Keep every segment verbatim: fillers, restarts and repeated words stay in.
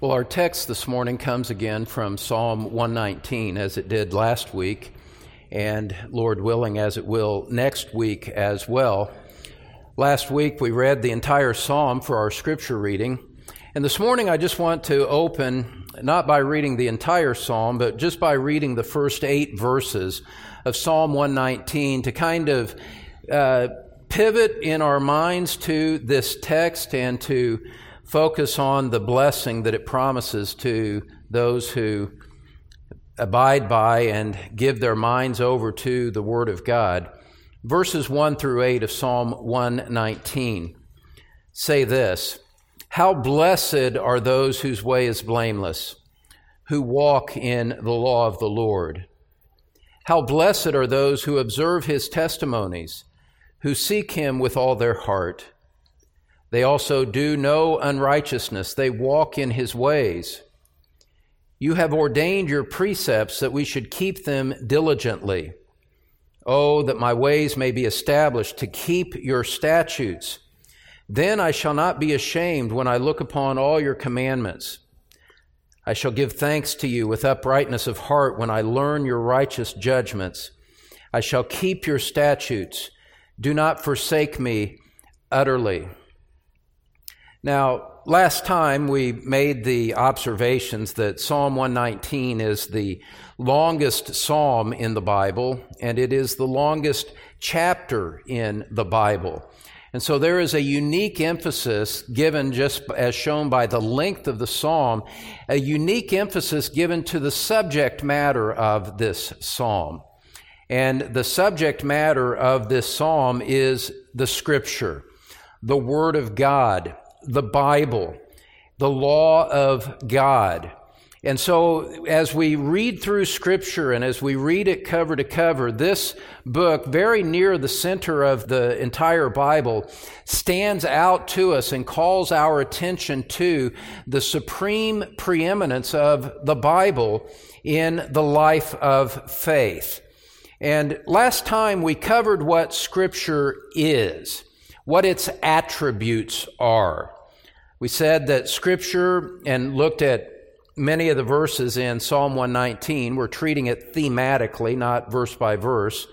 Well, our text this morning comes again from Psalm one nineteen, as it did last week, and Lord willing, as it will next week as well. Last week we read the entire psalm for our scripture reading, and this morning I just want to open, not by reading the entire psalm, but just by reading the first eight verses of Psalm one nineteen to kind of uh, pivot in our minds to this text and to focus on the blessing that it promises to those who abide by and give their minds over to the Word of God. Verses one through eight of Psalm one nineteen say this: "How blessed are those whose way is blameless, who walk in the law of the Lord. How blessed are those who observe His testimonies, who seek Him with all their heart. They also do no unrighteousness. They walk in His ways. You have ordained your precepts that we should keep them diligently. Oh, that my ways may be established to keep your statutes. Then I shall not be ashamed when I look upon all your commandments. I shall give thanks to you with uprightness of heart when I learn your righteous judgments. I shall keep your statutes. Do not forsake me utterly." Now, last time we made the observations that Psalm one nineteen is the longest psalm in the Bible, and it is the longest chapter in the Bible. And so there is a unique emphasis given, just as shown by the length of the psalm, a unique emphasis given to the subject matter of this psalm. And the subject matter of this psalm is the Scripture, the Word of God, the Bible, the law of God. And so as we read through Scripture and as we read it cover to cover, this book, very near the center of the entire Bible, stands out to us and calls our attention to the supreme preeminence of the Bible in the life of faith. And last time we covered what Scripture is, what its attributes are. We said that Scripture, and looked at many of the verses in Psalm one nineteen, we're treating it thematically, not verse by verse.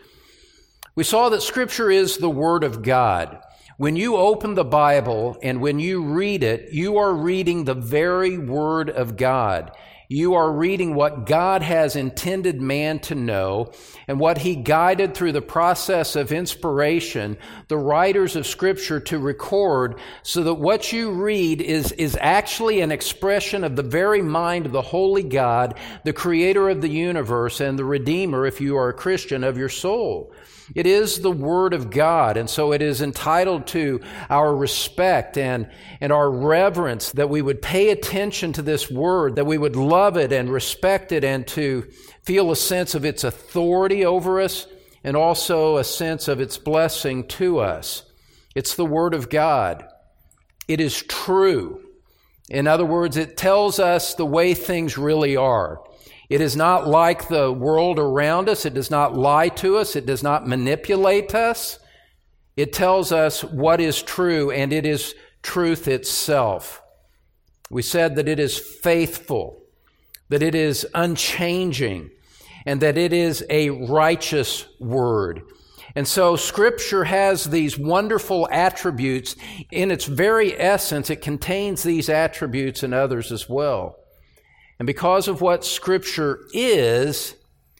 We saw that Scripture is the Word of God. When you open the Bible and when you read it, you are reading the very Word of God. You are reading what God has intended man to know and what He guided through the process of inspiration, the writers of Scripture to record, so that what you read is, is actually an expression of the very mind of the Holy God, the Creator of the universe and the Redeemer, if you are a Christian, of your soul. It is the Word of God, and so it is entitled to our respect and, and our reverence, that we would pay attention to this Word, that we would love it and respect it, and to feel a sense of its authority over us and also a sense of its blessing to us. It's the Word of God. It is true. In other words, it tells us the way things really are. It is not like the world around us. It does not lie to us. It does not manipulate us. It tells us what is true, and it is truth itself. We said that it is faithful, that it is unchanging, and that it is a righteous word. And so Scripture has these wonderful attributes. In its very essence, it contains these attributes and others as well. And because of what Scripture is,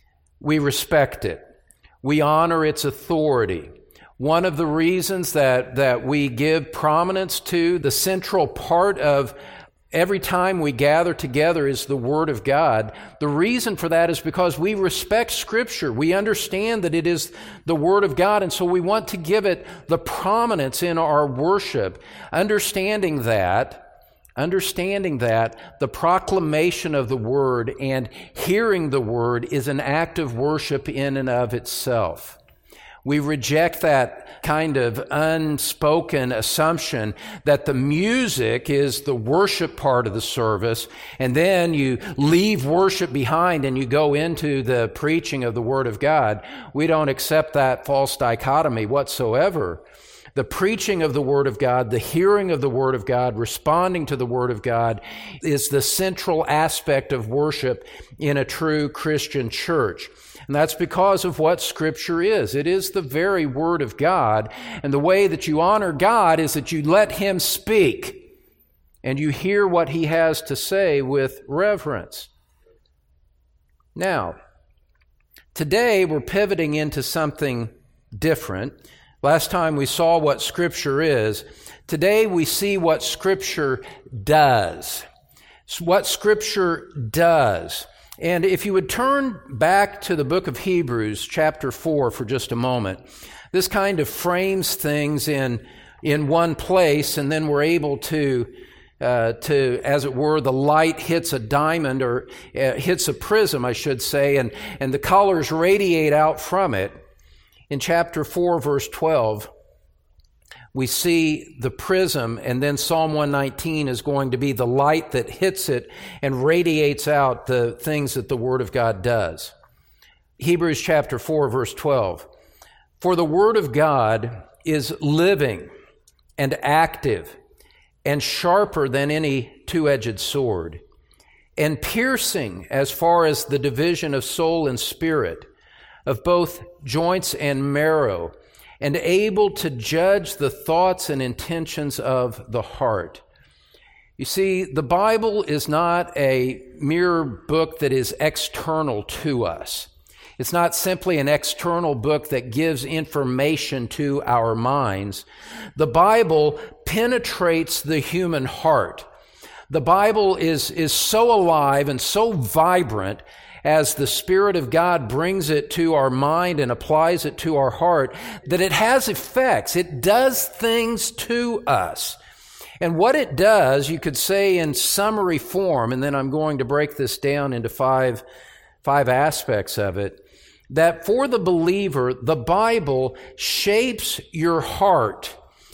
we respect it. We honor its authority. One of the reasons that, that we give prominence to the central part of every time we gather together is the Word of God. The reason for that is because we respect Scripture. We understand that it is the Word of God, and so we want to give it the prominence in our worship, understanding that Understanding that the proclamation of the Word and hearing the Word is an act of worship in and of itself. We reject that kind of unspoken assumption that the music is the worship part of the service, and then you leave worship behind and you go into the preaching of the Word of God. We don't accept that false dichotomy whatsoever. The preaching of the Word of God, the hearing of the Word of God, responding to the Word of God is the central aspect of worship in a true Christian church. And that's because of what Scripture is. It is the very Word of God. And the way that you honor God is that you let Him speak and you hear what He has to say with reverence. Now, today we're pivoting into something different. Last time we saw what Scripture is. Today we see what Scripture does. What Scripture does. And if you would turn back to the book of Hebrews, chapter four, for just a moment, this kind of frames things in, in one place, and then we're able to, uh, to, as it were, the light hits a diamond, or uh, hits a prism, I should say, and, and the colors radiate out from it. In chapter four, verse twelve, we see the prism, and then Psalm one nineteen is going to be the light that hits it and radiates out the things that the Word of God does. Hebrews chapter four, verse twelve, "For the Word of God is living and active and sharper than any two-edged sword, and piercing as far as the division of soul and spirit, of both joints and marrow, and able to judge the thoughts and intentions of the heart." You see, the Bible is not a mere book that is external to us. It's not simply an external book that gives information to our minds. The Bible penetrates the human heart. The Bible is, is so alive and so vibrant as the Spirit of God brings it to our mind and applies it to our heart, that it has effects. It does things to us. And what it does, you could say in summary form, and then I'm going to break this down into five, five aspects of it, that for the believer, the Bible shapes your heart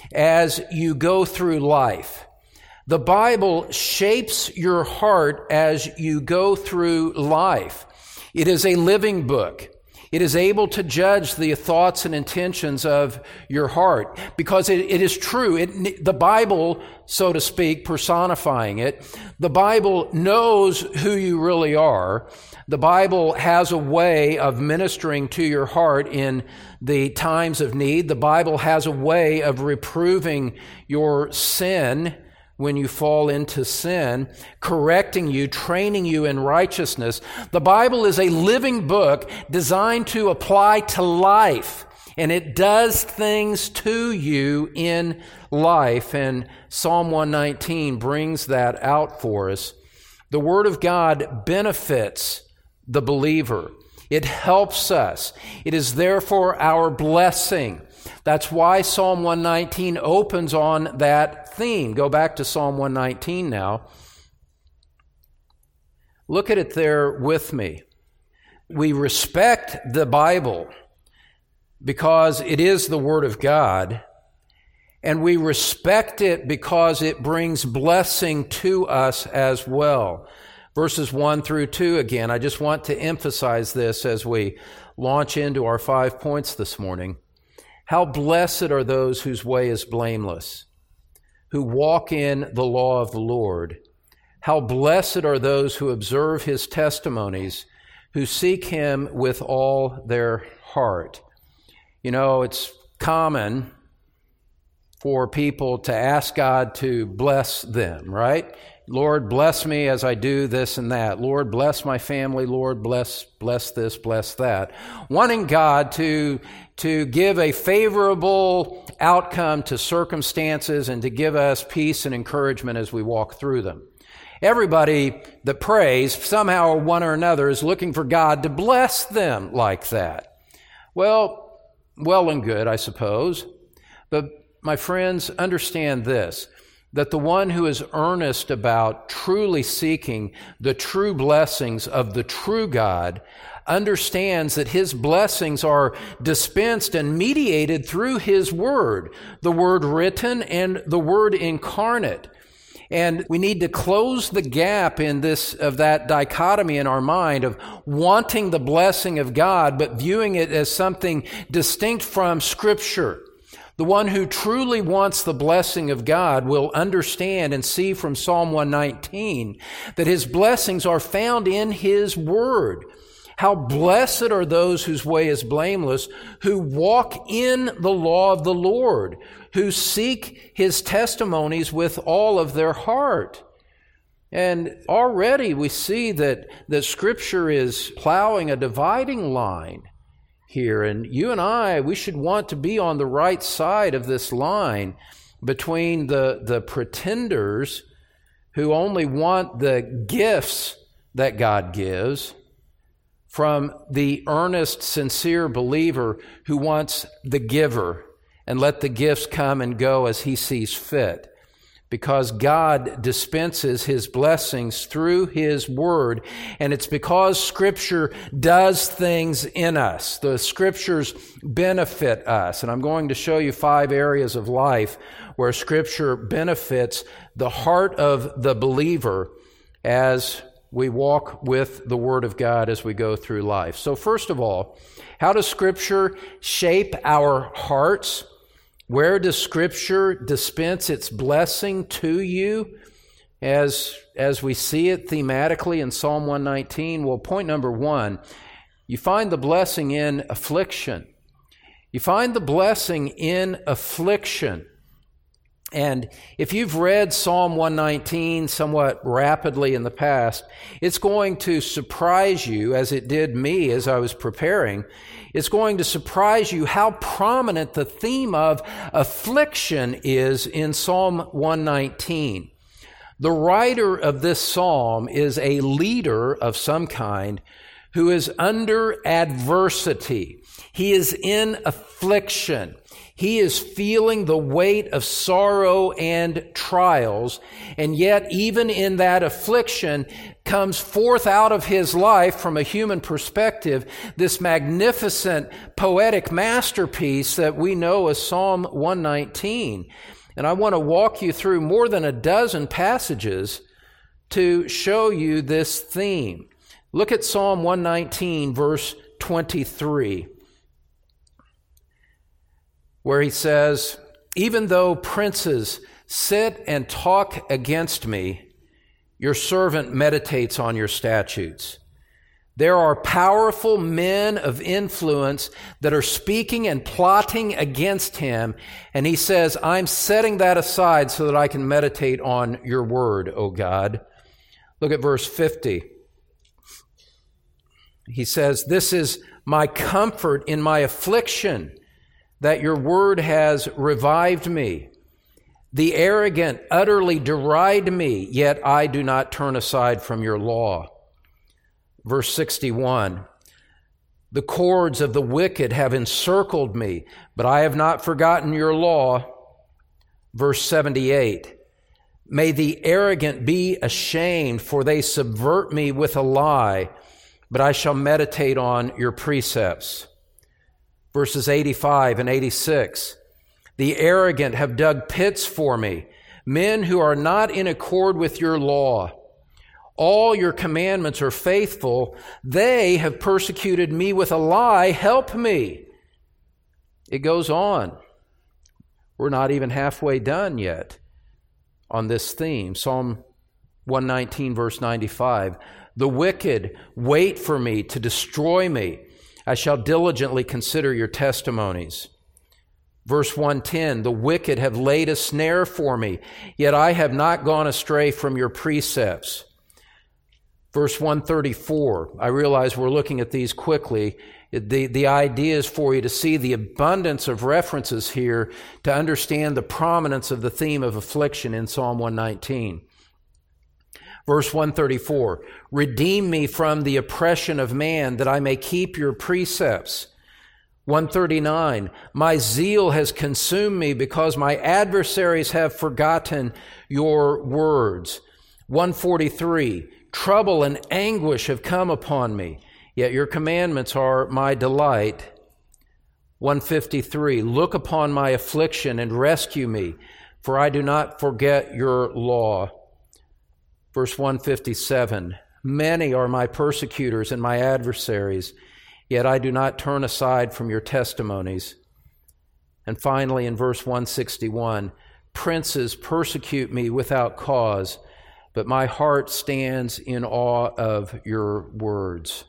as you go through life. The Bible shapes your heart as you go through life. It is a living book. It is able to judge the thoughts and intentions of your heart because it, it is true. It, the Bible, so to speak, personifying it, the Bible knows who you really are. The Bible has a way of ministering to your heart in the times of need. The Bible has a way of reproving your sin when you fall into sin, correcting you, training you in righteousness. The Bible is a living book designed to apply to life, and it does things to you in life, and Psalm one nineteen brings that out for us. The Word of God benefits the believer. It helps us. It is therefore our blessing. That's why Psalm one nineteen opens on that theme. Go back to Psalm one nineteen now. Look at it there with me. We respect the Bible because it is the Word of God, and we respect it because it brings blessing to us as well. Verses one through two again. I just want to emphasize this as we launch into our five points this morning. How blessed are those whose way is blameless, who walk in the law of the Lord. How blessed are those who observe His testimonies, who seek Him with all their heart. You know, it's common for people to ask God to bless them, right? Lord, bless me as I do this and that. Lord, bless my family. Lord, bless bless this, bless that. Wanting God to, to give a favorable outcome to circumstances and to give us peace and encouragement as we walk through them. Everybody that prays, somehow or one or another, is looking for God to bless them like that. Well, well and good, I suppose. But my friends, understand this, that the one who is earnest about truly seeking the true blessings of the true God understands that His blessings are dispensed and mediated through His Word, the Word written and the Word incarnate. And we need to close the gap in this, of that dichotomy in our mind of wanting the blessing of God, but viewing it as something distinct from Scripture. The one who truly wants the blessing of God will understand and see from Psalm one nineteen that his blessings are found in his word. How blessed are those whose way is blameless, who walk in the law of the Lord, who seek his testimonies with all of their heart. And already we see that, that Scripture is plowing a dividing line here. And you and I, we should want to be on the right side of this line between the, the pretenders who only want the gifts that God gives from the earnest, sincere believer who wants the giver and let the gifts come and go as he sees fit. Because God dispenses his blessings through his word, and it's because Scripture does things in us. The Scriptures benefit us, and I'm going to show you five areas of life where Scripture benefits the heart of the believer as we walk with the Word of God as we go through life. So first of all, how does Scripture shape our hearts? Where does Scripture dispense its blessing to you as, as we see it thematically in Psalm one nineteen? Well, point number one, you find the blessing in affliction. You find the blessing in affliction. And if you've read Psalm one nineteen somewhat rapidly in the past, it's going to surprise you, as it did me as I was preparing. It's going to surprise you how prominent the theme of affliction is in Psalm one nineteen. The writer of this psalm is a leader of some kind who is under adversity. He is in affliction. He is feeling the weight of sorrow and trials, and yet even in that affliction comes forth out of his life, from a human perspective, this magnificent poetic masterpiece that we know as Psalm one nineteen. And I want to walk you through more than a dozen passages to show you this theme. Look at Psalm one nineteen, verse twenty-three. Where he says, "Even though princes sit and talk against me, your servant meditates on your statutes. There are powerful men of influence that are speaking and plotting against him." And he says, "I'm setting that aside so that I can meditate on your word, O God." Look at verse fifty. He says, "This is my comfort in my affliction, that your word has revived me. The arrogant utterly deride me, yet I do not turn aside from your law." Verse sixty-one, "The cords of the wicked have encircled me, but I have not forgotten your law." Verse seventy-eight, "May the arrogant be ashamed, for they subvert me with a lie, but I shall meditate on your precepts." Verses eighty-five and eighty-six, "The arrogant have dug pits for me, men who are not in accord with your law. All your commandments are faithful. They have persecuted me with a lie. Help me." It goes on. We're not even halfway done yet on this theme. Psalm one nineteen, verse ninety-five, "The wicked wait for me to destroy me. I shall diligently consider your testimonies." Verse one ten, "The wicked have laid a snare for me, yet I have not gone astray from your precepts." Verse one thirty-four, I realize we're looking at these quickly. The, the idea is for you to see the abundance of references here to understand the prominence of the theme of affliction in Psalm one nineteen. Verse one thirty-four, "Redeem me from the oppression of man, that I may keep your precepts." one thirty-nine, "My zeal has consumed me because my adversaries have forgotten your words." one forty-three, "Trouble and anguish have come upon me, yet your commandments are my delight." one fifty-three, "Look upon my affliction and rescue me, for I do not forget your law." Verse one fifty-seven, "Many are my persecutors and my adversaries, yet I do not turn aside from your testimonies." And finally, in verse one sixty-one, princes persecute me without cause, but my heart stands in awe of your words.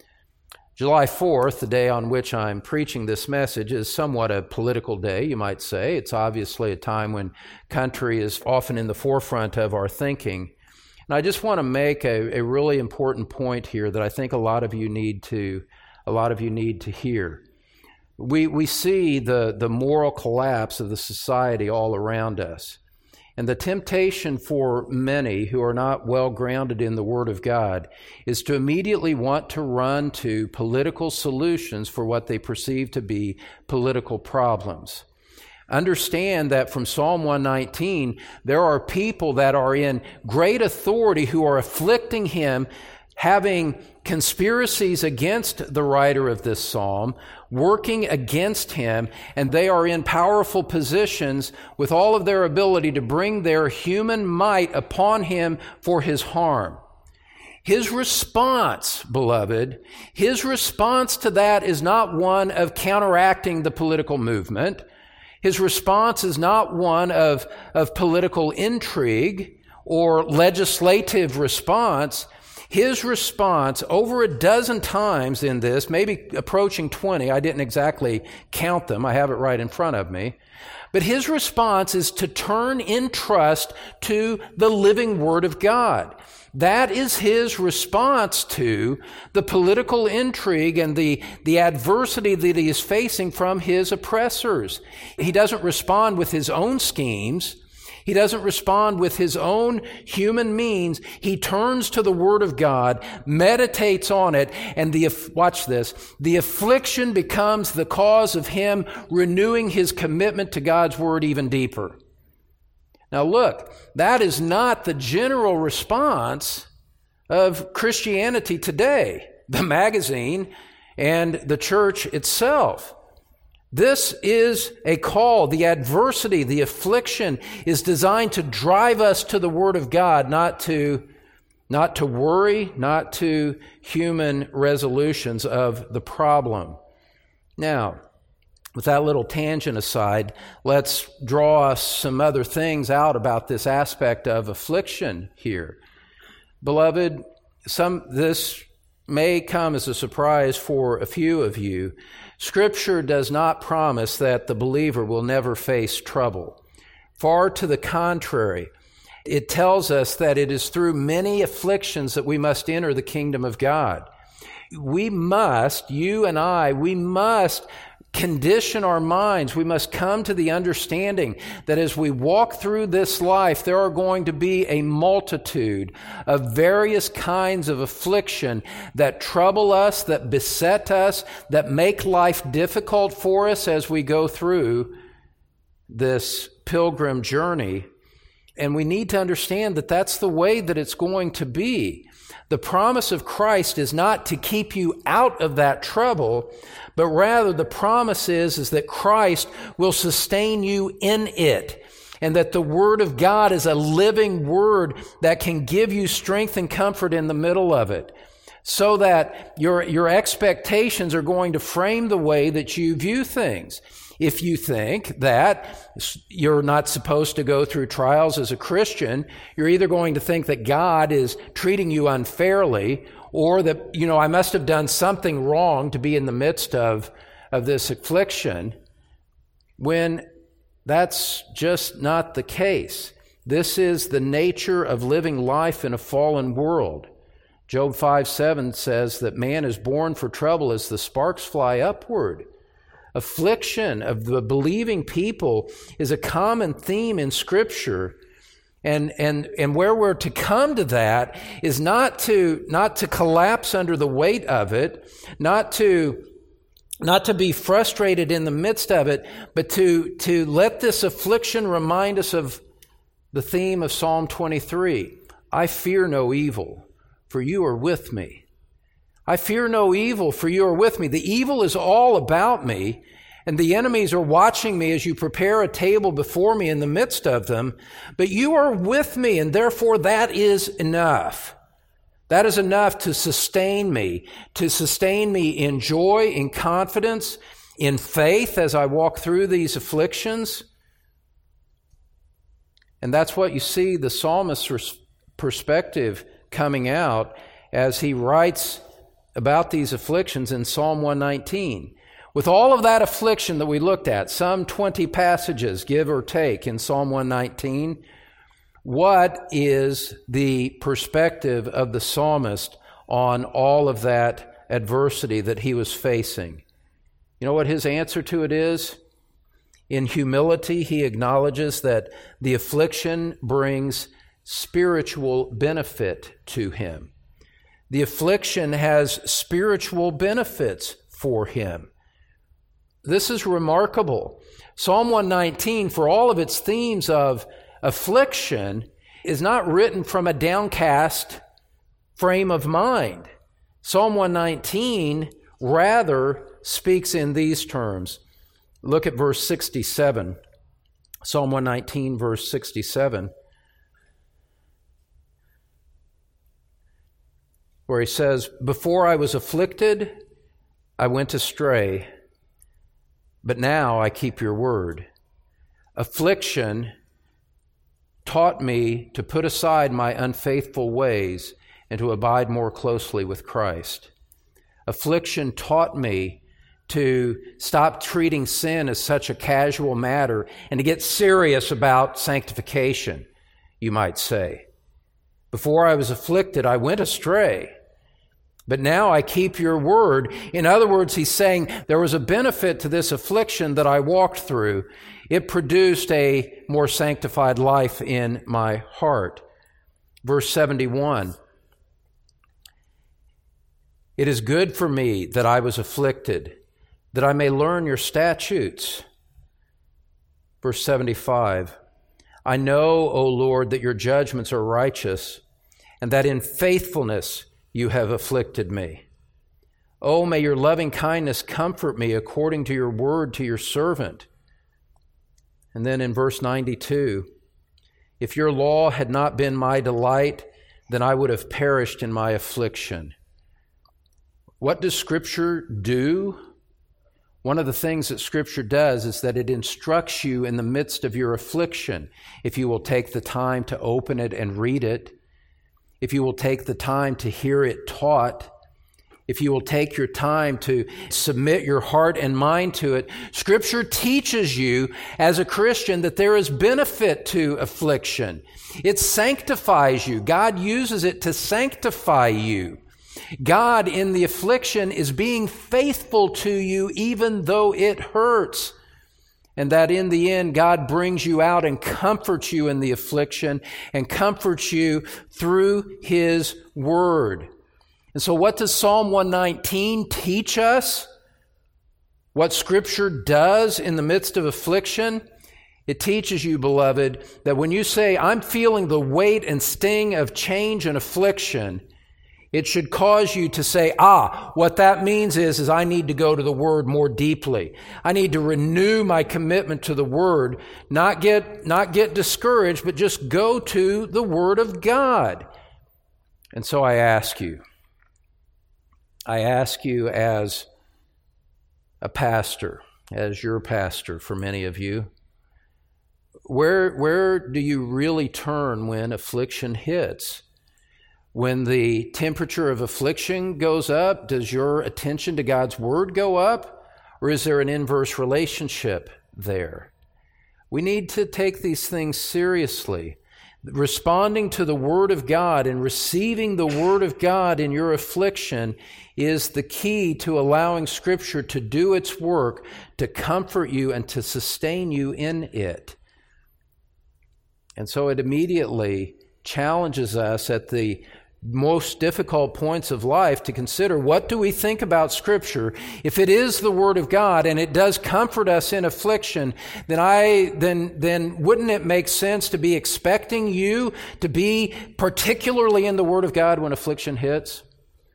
July fourth, the day on which I'm preaching this message, is somewhat a political day, you might say. It's obviously a time when country is often in the forefront of our thinking. And I just want to make a, a really important point here that I think a lot of you need to, a lot of you need to hear. We we see the, the moral collapse of the society all around us. And the temptation for many who are not well grounded in the Word of God is to immediately want to run to political solutions for what they perceive to be political problems. Understand that from Psalm one nineteen, there are people that are in great authority who are afflicting him, having conspiracies against the writer of this psalm, working against him, and they are in powerful positions with all of their ability to bring their human might upon him for his harm. His response, beloved, his response to that is not one of counteracting the political movement. His response is not one of, of political intrigue or legislative response. His response, over a dozen times in this, maybe approaching twenty, I didn't exactly count them, I have it right in front of me, but his response is to turn in trust to the living Word of God. That is his response to the political intrigue and the, the adversity that he is facing from his oppressors. He doesn't respond with his own schemes. He doesn't respond with his own human means. He turns to the Word of God, meditates on it, and the, watch this, the affliction becomes the cause of him renewing his commitment to God's Word even deeper. Now look, that is not the general response of Christianity today, the magazine and the church itself. This is a call. The adversity, the affliction is designed to drive us to the Word of God, not to, not to worry, not to human resolutions of the problem. Now, with that little tangent aside, let's draw some other things out about this aspect of affliction here. Beloved, some this may come as a surprise for a few of you. Scripture does not promise that the believer will never face trouble. Far to the contrary, it tells us that it is through many afflictions that we must enter the kingdom of God. We must, you and I, we must condition our minds. We must come to the understanding that as we walk through this life, there are going to be a multitude of various kinds of affliction that trouble us, that beset us, that make life difficult for us as we go through this pilgrim journey. And we need to understand that that's the way that it's going to be. The promise of Christ is not to keep you out of that trouble, but rather the promise is, is that Christ will sustain you in it, and that the Word of God is a living Word that can give you strength and comfort in the middle of it, so that your, your expectations are going to frame the way that you view things. If you think that you're not supposed to go through trials as a Christian, you're either going to think that God is treating you unfairly, or that, you know, I must have done something wrong to be in the midst of, of this affliction, when that's just not the case. This is the nature of living life in a fallen world. Job five seven says that man is born for trouble as the sparks fly upward. Affliction of the believing people is a common theme in Scripture. And, and, and where we're to come to that is not to, not to collapse under the weight of it, not to, not to be frustrated in the midst of it, but to, to let this affliction remind us of the theme of Psalm twenty-three. I fear no evil, for you are with me. I fear no evil, for you are with me. The evil is all about me, and the enemies are watching me as you prepare a table before me in the midst of them. But you are with me, and therefore that is enough. That is enough to sustain me, to sustain me in joy, in confidence, in faith as I walk through these afflictions? And that's what you see the psalmist's perspective coming out as he writes about these afflictions in Psalm one nineteen. With all of that affliction that we looked at, some twenty passages, give or take, in Psalm one nineteen, what is the perspective of the psalmist on all of that adversity that he was facing? You know what his answer to it is? In humility, he acknowledges that the affliction brings spiritual benefit to him. The affliction has spiritual benefits for him. This is remarkable. Psalm one nineteen, for all of its themes of affliction, is not written from a downcast frame of mind. Psalm one nineteen rather speaks in these terms. Look at verse sixty-seven. Psalm one nineteen, verse sixty-seven, where he says, "Before I was afflicted, I went astray, but now I keep your word. Affliction taught me to put aside my unfaithful ways and to abide more closely with Christ. Affliction taught me to stop treating sin as such a casual matter and to get serious about sanctification, you might say. Before I was afflicted, I went astray, but now I keep your word." In other words, he's saying there was a benefit to this affliction that I walked through. It produced a more sanctified life in my heart. Verse seventy-one, "It is good for me that I was afflicted, that I may learn your statutes." Verse seventy-five, "I know, O Lord, that your judgments are righteous, and that in faithfulness you have afflicted me. Oh, may your loving kindness comfort me according to your word to your servant." And then in verse ninety-two, "If your law had not been my delight, then I would have perished in my affliction." What does Scripture do? One of the things that Scripture does is that it instructs you in the midst of your affliction. If you will take the time to open it and read it, if you will take the time to hear it taught, if you will take your time to submit your heart and mind to it, Scripture teaches you as a Christian that there is benefit to affliction. It sanctifies you. God uses it to sanctify you. God in the affliction is being faithful to you even though it hurts. And that in the end, God brings you out and comforts you in the affliction and comforts you through His Word. And so what does Psalm one nineteen teach us? What Scripture does in the midst of affliction? It teaches you, beloved, that when you say, "I'm feeling the weight and sting of change and affliction," it should cause you to say, ah, what that means is, is I need to go to the Word more deeply. I need to renew my commitment to the Word, not get, not get discouraged, but just go to the Word of God. And so I ask you, I ask you as a pastor, as your pastor for many of you, where, where do you really turn when affliction hits? When the temperature of affliction goes up, does your attention to God's Word go up? Or is there an inverse relationship there? We need to take these things seriously. Responding to the Word of God and receiving the Word of God in your affliction is the key to allowing Scripture to do its work, to comfort you and to sustain you in it. And so it immediately challenges us at the most difficult points of life to consider, what do we think about Scripture? If it is the Word of God and it does comfort us in affliction, then I then then wouldn't it make sense to be expecting you to be particularly in the Word of God when affliction hits,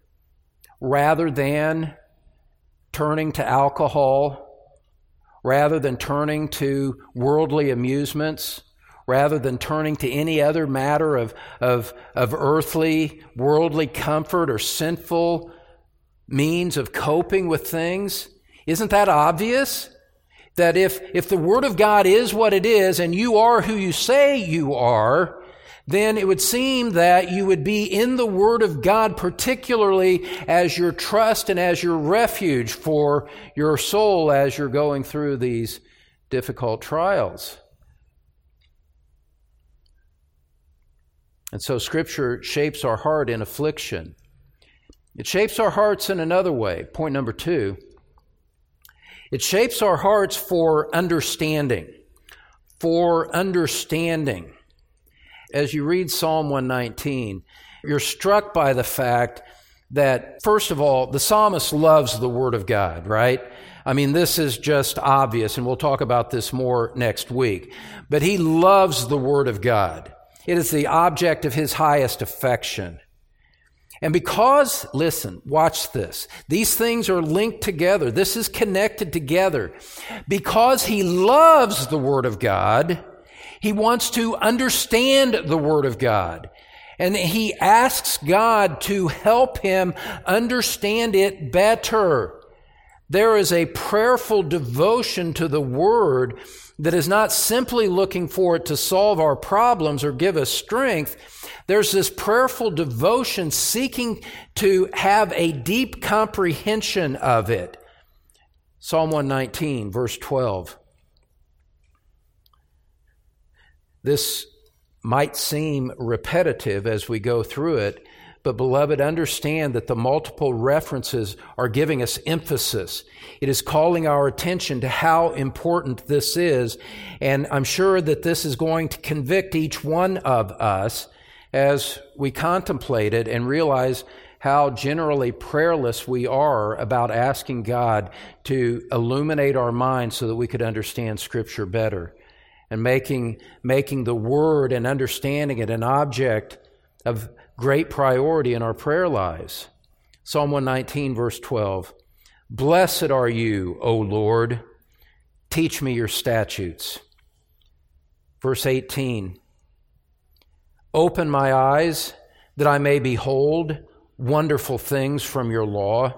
rather than turning to alcohol, rather than turning to worldly amusements, rather than turning to any other matter of, of, of earthly, worldly comfort or sinful means of coping with things? Isn't that obvious? That if, if the Word of God is what it is and you are who you say you are, then it would seem that you would be in the Word of God, particularly as your trust and as your refuge for your soul as you're going through these difficult trials. And so Scripture shapes our heart in affliction. It shapes our hearts in another way. Point number two. It shapes our hearts for understanding. For understanding. As you read Psalm one nineteen, you're struck by the fact that, first of all, the psalmist loves the Word of God, right? I mean, this is just obvious, and we'll talk about this more next week. But he loves the Word of God. It is the object of his highest affection. And because, listen, watch this. These things are linked together. This is connected together. Because he loves the Word of God, he wants to understand the Word of God. And he asks God to help him understand it better. There is a prayerful devotion to the Word that is not simply looking for it to solve our problems or give us strength. There's this prayerful devotion seeking to have a deep comprehension of it. Psalm one nineteen, verse twelve. This might seem repetitive as we go through it, but beloved, understand that the multiple references are giving us emphasis. It is calling our attention to how important this is, and I'm sure that this is going to convict each one of us as we contemplate it and realize how generally prayerless we are about asking God to illuminate our minds so that we could understand Scripture better, and making, making the Word and understanding it an object of great priority in our prayer lives. Psalm one nineteen, verse twelve. Blessed are you, O Lord. Teach me your statutes. Verse eighteen. Open my eyes that I may behold wonderful things from your law.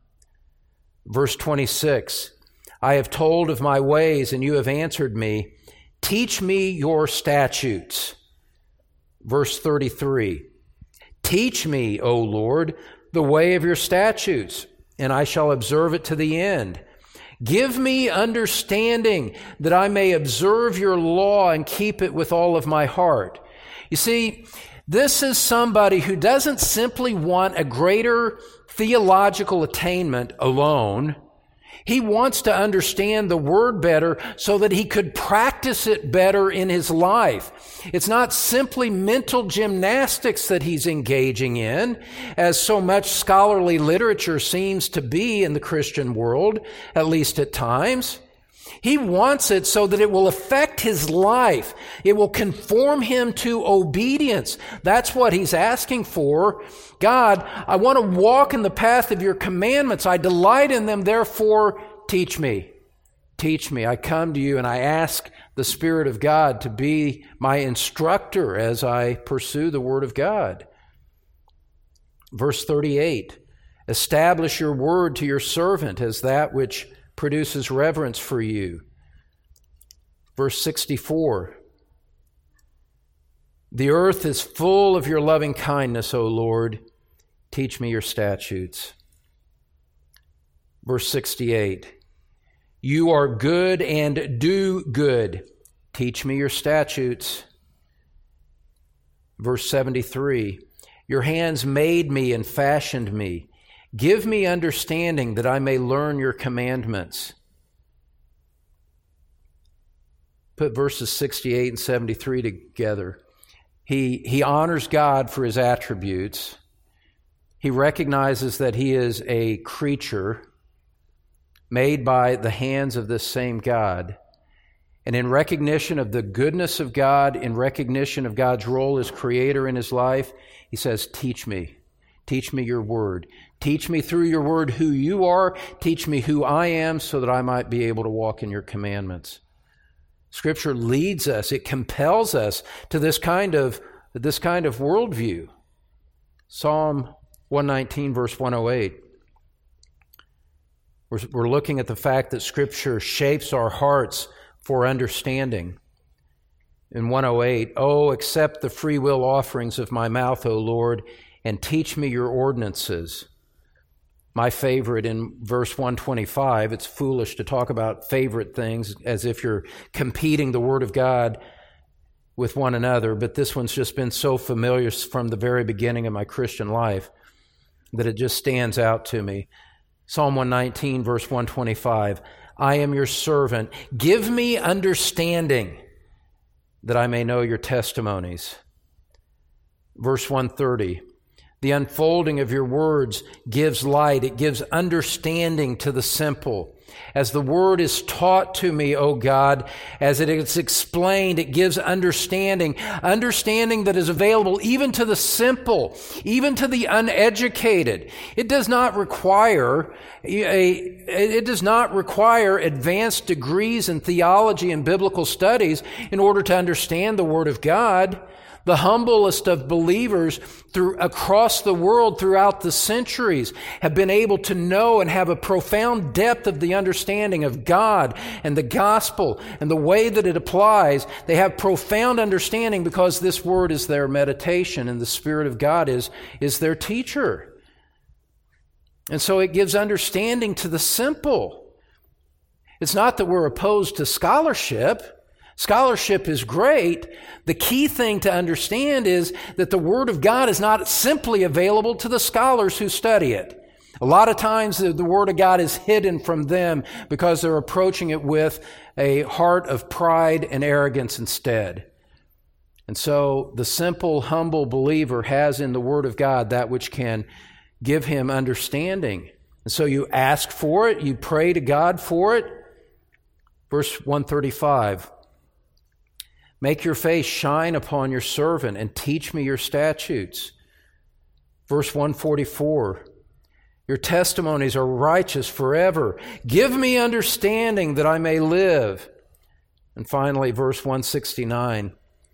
Verse twenty-six. I have told of my ways and you have answered me. Teach me your statutes. Verse thirty-three. Teach me, O Lord, the way of your statutes, and I shall observe it to the end. Give me understanding that I may observe your law and keep it with all of my heart. You see, this is somebody who doesn't simply want a greater theological attainment alone. He wants to understand the Word better so that he could practice it better in his life. It's not simply mental gymnastics that he's engaging in, as so much scholarly literature seems to be in the Christian world, at least at times. He wants it so that it will affect his life. It will conform him to obedience. That's what he's asking for. God, I want to walk in the path of your commandments. I delight in them, therefore teach me. Teach me. I come to you and I ask the Spirit of God to be my instructor as I pursue the Word of God. Verse thirty-eight, establish your word to your servant as that which produces reverence for you. Verse sixty-four, the earth is full of your loving kindness, O Lord. Teach me your statutes. Verse sixty-eight, you are good and do good. Teach me your statutes. Verse seventy-three, your hands made me and fashioned me. Give me understanding that I may learn your commandments. Put verses sixty-eight and seventy-three together. He, he honors God for his attributes. He recognizes that he is a creature made by the hands of this same God. And in recognition of the goodness of God, in recognition of God's role as creator in his life, he says, teach me. Teach me your word. Teach me through your word who you are. Teach me who I am so that I might be able to walk in your commandments. Scripture leads us. It compels us to this kind of, this kind of worldview. Psalm one nineteen, verse one oh eight. We're, we're looking at the fact that Scripture shapes our hearts for understanding. In one oh eight, "Oh, accept the free will offerings of my mouth, O Lord, and teach me your ordinances." My favorite in verse one twenty-five, it's foolish to talk about favorite things as if you're competing the Word of God with one another, but this one's just been so familiar from the very beginning of my Christian life that it just stands out to me. Psalm one nineteen, verse one twenty-five, "I am your servant. Give me understanding that I may know your testimonies." Verse one thirty, "The unfolding of your words gives light. It gives understanding to the simple. As the word is taught to me, O God, as it is explained, it gives understanding. Understanding that is available even to the simple, even to the uneducated. It does not require a, it does not require advanced degrees in theology and biblical studies in order to understand the Word of God. The humblest of believers through, across the world throughout the centuries have been able to know and have a profound depth of the understanding of God and the gospel and the way that it applies. They have profound understanding because this word is their meditation and the Spirit of God is, is their teacher. And so it gives understanding to the simple. It's not that we're opposed to scholarship. Scholarship is great. The key thing to understand is that the Word of God is not simply available to the scholars who study it. A lot of times the, the Word of God is hidden from them because they're approaching it with a heart of pride and arrogance instead. And so the simple, humble believer has in the Word of God that which can give him understanding. And so you ask for it, you pray to God for it. Verse one thirty-five, "Make your face shine upon your servant and teach me your statutes." Verse one forty-four, "Your testimonies are righteous forever. Give me understanding that I may live." And finally, verse one sixty-nine,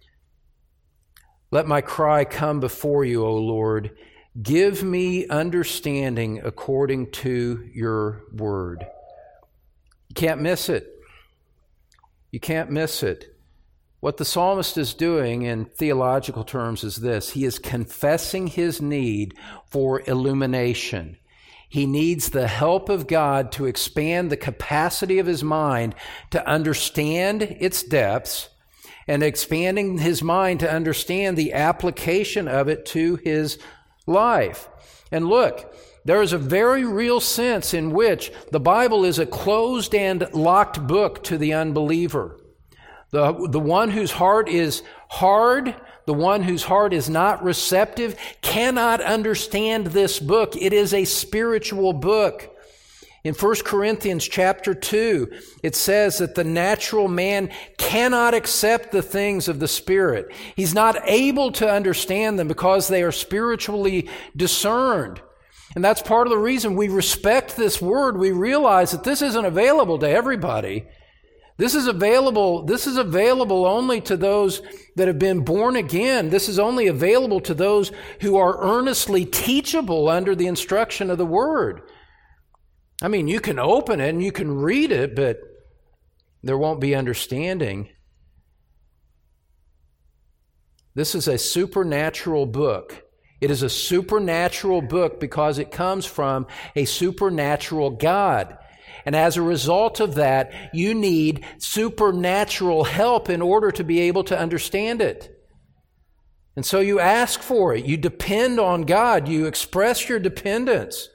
"Let my cry come before you, O Lord. Give me understanding according to your word." You can't miss it. You can't miss it. What the psalmist is doing in theological terms is this. He is confessing his need for illumination. He needs the help of God to expand the capacity of his mind to understand its depths and expanding his mind to understand the application of it to his life. And look, there is a very real sense in which the Bible is a closed and locked book to the unbeliever. The, the one whose heart is hard, the one whose heart is not receptive, cannot understand this book. It is a spiritual book. In First Corinthians chapter two, it says that the natural man cannot accept the things of the Spirit. He's not able to understand them because they are spiritually discerned. And that's part of the reason we respect this word. We realize that this isn't available to everybody. This is available, this is available only to those that have been born again. This is only available to those who are earnestly teachable under the instruction of the Word. I mean, you can open it and you can read it, but there won't be understanding. This is a supernatural book. It is a supernatural book because it comes from a supernatural God. And as a result of that, you need supernatural help in order to be able to understand it. And so you ask for it. You depend on God. You express your dependence.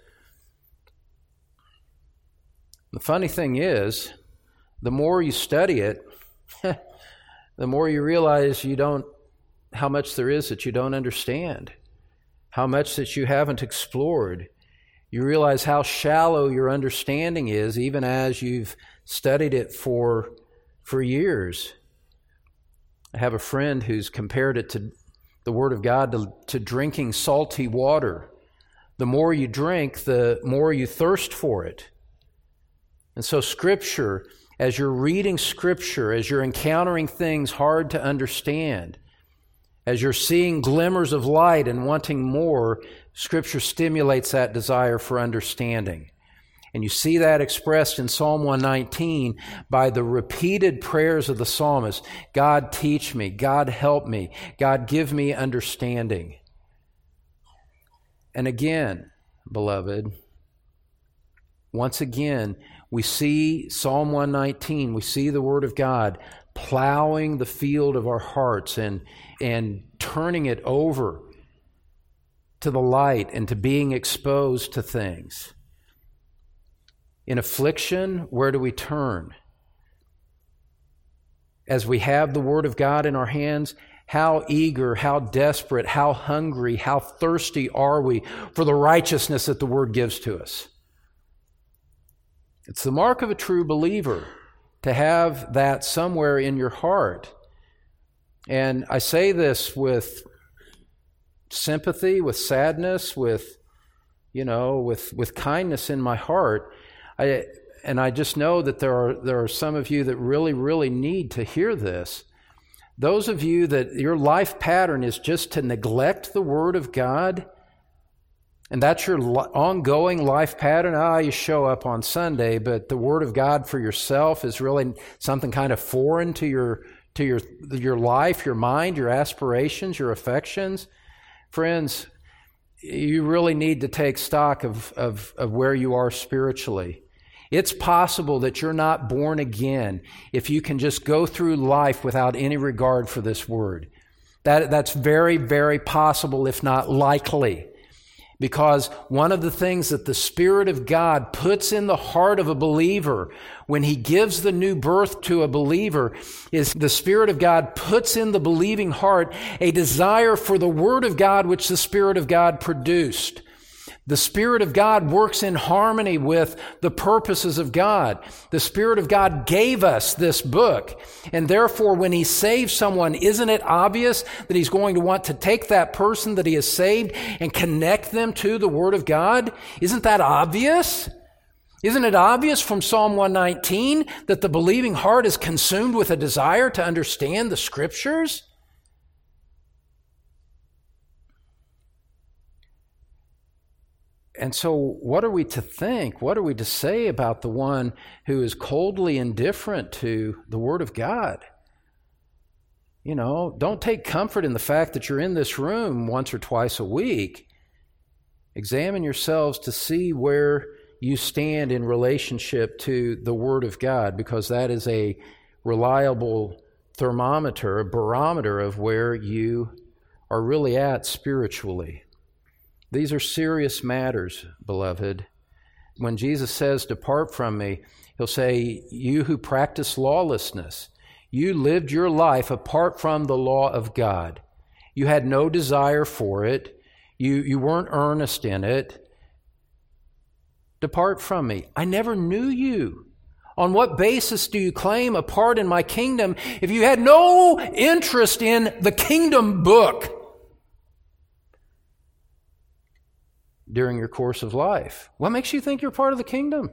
The funny thing is, the more you study it, the more you realize you don't, how much there is that you don't understand, how much that you haven't explored. You realize how shallow your understanding is, even as you've studied it for, for years. I have a friend who's compared it to the Word of God to, to drinking salty water. The more you drink, the more you thirst for it. And so Scripture, as you're reading Scripture, as you're encountering things hard to understand, as you're seeing glimmers of light and wanting more, Scripture stimulates that desire for understanding. And you see that expressed in Psalm one nineteen by the repeated prayers of the psalmist. God, teach me. God, help me. God, give me understanding. And again, beloved, once again, we see Psalm one nineteen, we see the Word of God plowing the field of our hearts and, and turning it over to the light and to being exposed to things. In affliction, where do we turn? As we have the Word of God in our hands, how eager, how desperate, how hungry, how thirsty are we for the righteousness that the Word gives to us? It's the mark of a true believer to have that somewhere in your heart. And I say this with sympathy, with sadness, with, you know, with, with kindness in my heart. I, and I just know that there are there are some of you that really, really need to hear this. Those of you that your life pattern is just to neglect the Word of God, and that's your ongoing life pattern. Ah, you show up on Sunday, but the Word of God for yourself is really something kind of foreign to your to your your life, your mind, your aspirations, your affections. Friends, you really need to take stock of, of, of where you are spiritually. It's possible that you're not born again if you can just go through life without any regard for this Word. That, that's very, very possible, if not likely. Because one of the things that the Spirit of God puts in the heart of a believer when He gives the new birth to a believer is the Spirit of God puts in the believing heart a desire for the Word of God which the Spirit of God produced. The Spirit of God works in harmony with the purposes of God. The Spirit of God gave us this book. And therefore, when He saves someone, isn't it obvious that He's going to want to take that person that He has saved and connect them to the Word of God? Isn't that obvious? Isn't it obvious from Psalm one nineteen that the believing heart is consumed with a desire to understand the Scriptures? And so what are we to think? What are we to say about the one who is coldly indifferent to the Word of God? You know, don't take comfort in the fact that you're in this room once or twice a week. Examine yourselves to see where you stand in relationship to the Word of God, because that is a reliable thermometer, a barometer of where you are really at spiritually. These are serious matters, beloved. When Jesus says, "Depart from me," He'll say, "You who practice lawlessness, you lived your life apart from the law of God. You had no desire for it. You, you weren't earnest in it. Depart from me. I never knew you. On what basis do you claim a part in my kingdom if you had no interest in the kingdom book during your course of life? What makes you think you're part of the kingdom?"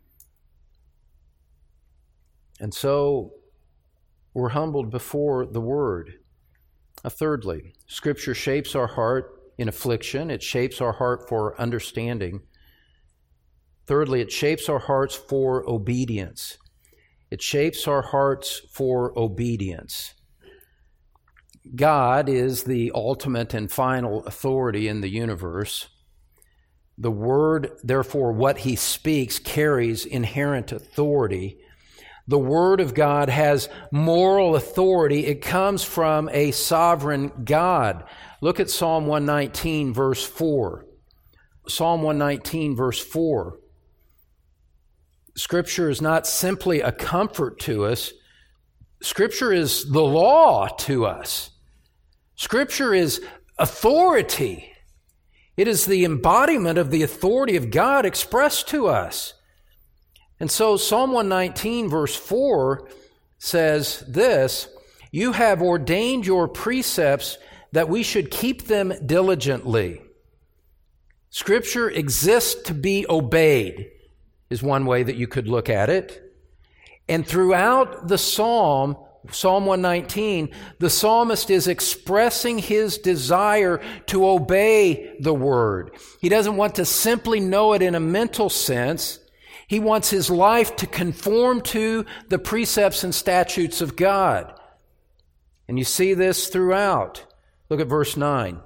And so we're humbled before the Word. Uh, thirdly, Scripture shapes our heart in affliction. It shapes our heart for understanding. Thirdly, it shapes our hearts for obedience. It shapes our hearts for obedience. God is the ultimate and final authority in the universe. The Word, therefore, what He speaks carries inherent authority. The Word of God has moral authority. It comes from a sovereign God. Look at Psalm one nineteen, verse four. Psalm one nineteen, verse four. Scripture is not simply a comfort to us. Scripture is the law to us. Scripture is authority. It is the embodiment of the authority of God expressed to us. And so Psalm one nineteen, verse four says this, "You have ordained your precepts that we should keep them diligently." Scripture exists to be obeyed, is one way that you could look at it. And throughout the psalm, Psalm one nineteen, the psalmist is expressing his desire to obey the Word. He doesn't want to simply know it in a mental sense. He wants his life to conform to the precepts and statutes of God. And you see this throughout. Look at verse nine.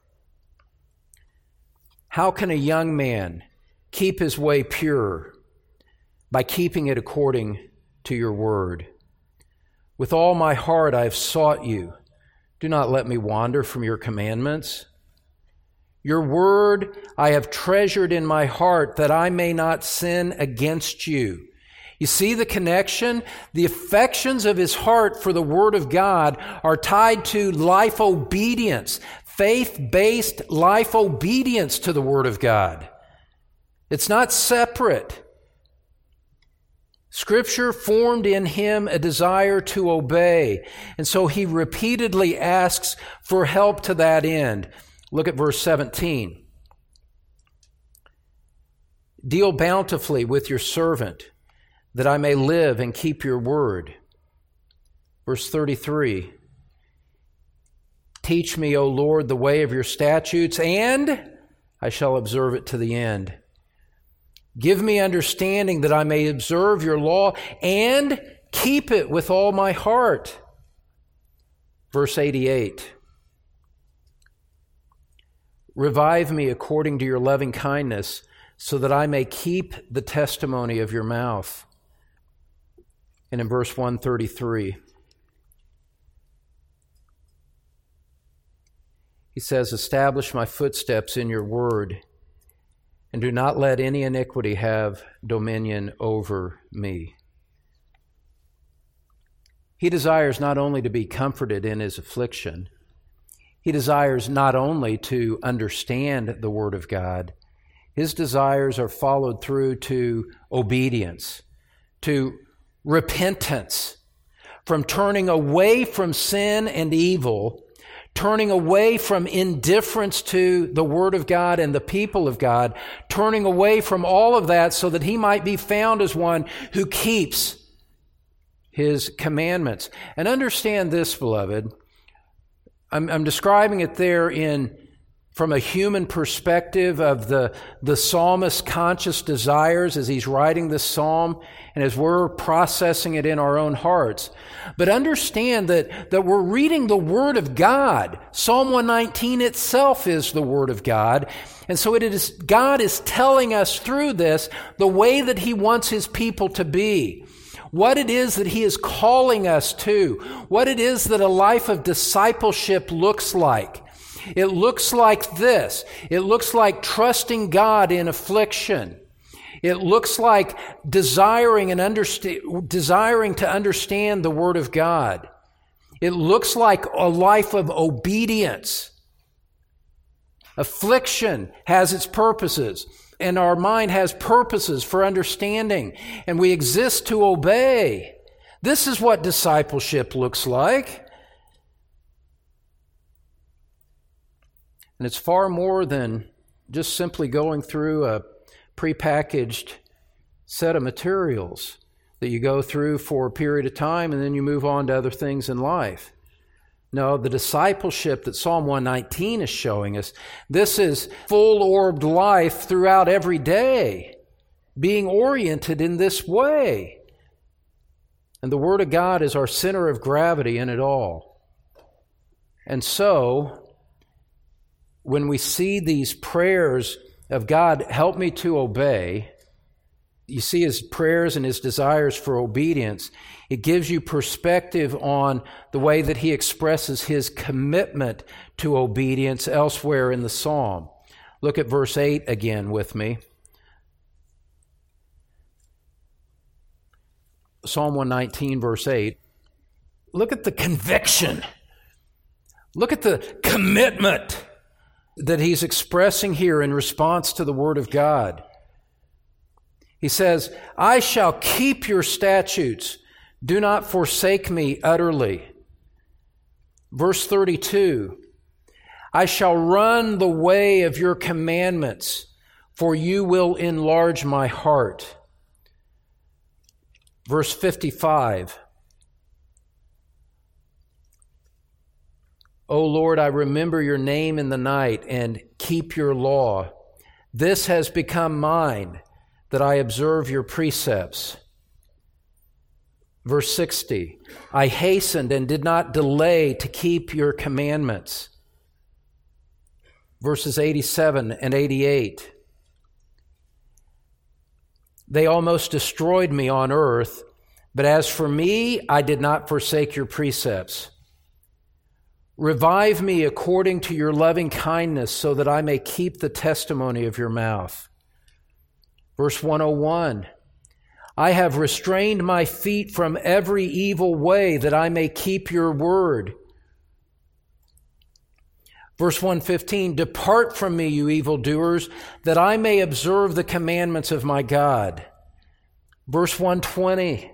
How can a young man keep his way pure? By keeping it according to your word. With all my heart I have sought you. Do not let me wander from your commandments. Your word I have treasured in my heart that I may not sin against you. You see the connection? The affections of his heart for the word of God are tied to life obedience, faith-based life obedience to the word of God. It's not separate. Scripture formed in him a desire to obey, and so he repeatedly asks for help to that end. Look at verse seventeen. Deal bountifully with your servant, that I may live and keep your word. Verse thirty-three. Teach me, O Lord, the way of your statutes, and I shall observe it to the end. Give me understanding that I may observe your law and keep it with all my heart. Verse eighty-eight. Revive me according to your loving kindness, so that I may keep the testimony of your mouth. And in verse one thirty-three, he says, establish my footsteps in your word, and do not let any iniquity have dominion over me. He desires not only to be comforted in his affliction, he desires not only to understand the Word of God, his desires are followed through to obedience, to repentance, from turning away from sin and evil, turning away from indifference to the Word of God and the people of God, turning away from all of that so that he might be found as one who keeps his commandments. And understand this, beloved, I'm, I'm describing it there in from a human perspective of the, the psalmist's conscious desires as he's writing this psalm and as we're processing it in our own hearts. But understand that, that we're reading the Word of God. Psalm one nineteen itself is the Word of God. And so it is, God is telling us through this the way that He wants His people to be. What it is that He is calling us to. What it is that a life of discipleship looks like. It looks like this. It looks like trusting God in affliction. It looks like desiring and understa- desiring to understand the Word of God. It looks like a life of obedience. Affliction has its purposes, and our mind has purposes for understanding, and we exist to obey. This is what discipleship looks like. And it's far more than just simply going through a prepackaged set of materials that you go through for a period of time and then you move on to other things in life. No, the discipleship that Psalm one nineteen is showing us, this is full-orbed life throughout every day, being oriented in this way. And the Word of God is our center of gravity in it all. And so, when we see these prayers of God, help me to obey, you see his prayers and his desires for obedience, it gives you perspective on the way that he expresses his commitment to obedience elsewhere in the psalm. Look at verse eight again with me. Psalm one nineteen, verse eight. Look at the conviction. Look at the commitment that he's expressing here in response to the Word of God. He says, I shall keep your statutes. Do not forsake me utterly. Verse thirty-two, I shall run the way of your commandments, for you will enlarge my heart. Verse fifty-five, O Lord, I remember your name in the night and keep your law. This has become mine, that I observe your precepts. Verse sixty, I hastened and did not delay to keep your commandments. Verses eighty-seven and eighty-eight, they almost destroyed me on earth, but as for me, I did not forsake your precepts. Revive me according to your loving kindness so that I may keep the testimony of your mouth. Verse one oh one, I have restrained my feet from every evil way that I may keep your word. Verse one fifteen, depart from me, you evildoers, that I may observe the commandments of my God. Verse one twenty,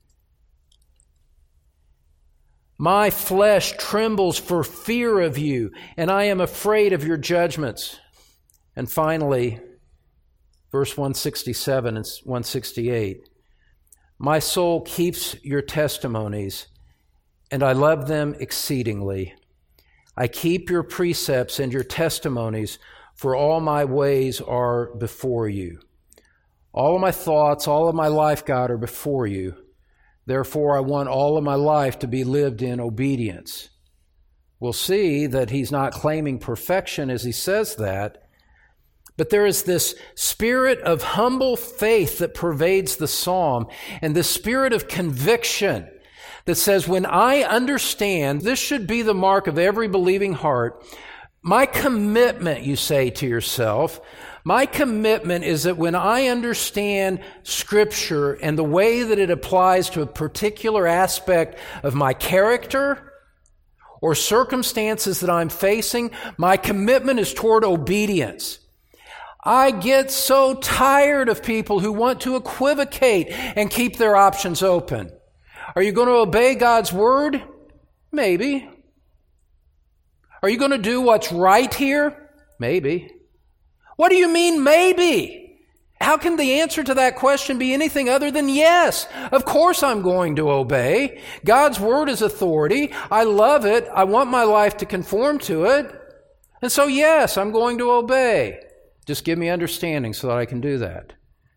my flesh trembles for fear of you, and I am afraid of your judgments. And finally, verse one sixty-seven and one sixty-eight, my soul keeps your testimonies, and I love them exceedingly. I keep your precepts and your testimonies, for all my ways are before you. All of my thoughts, all of my life, God, are before you. Therefore, I want all of my life to be lived in obedience. We'll see that he's not claiming perfection as he says that, but there is this spirit of humble faith that pervades the psalm, and this spirit of conviction that says, when I understand, this should be the mark of every believing heart, my commitment, you say to yourself, my commitment is that when I understand Scripture and the way that it applies to a particular aspect of my character or circumstances that I'm facing, my commitment is toward obedience. I get so tired of people who want to equivocate and keep their options open. Are you going to obey God's word? Maybe. Are you going to do what's right here? Maybe. What do you mean, maybe? How can the answer to that question be anything other than yes? Of course I'm going to obey. God's word is authority. I love it. I want my life to conform to it. And so, yes, I'm going to obey. Just give me understanding so that I can do that.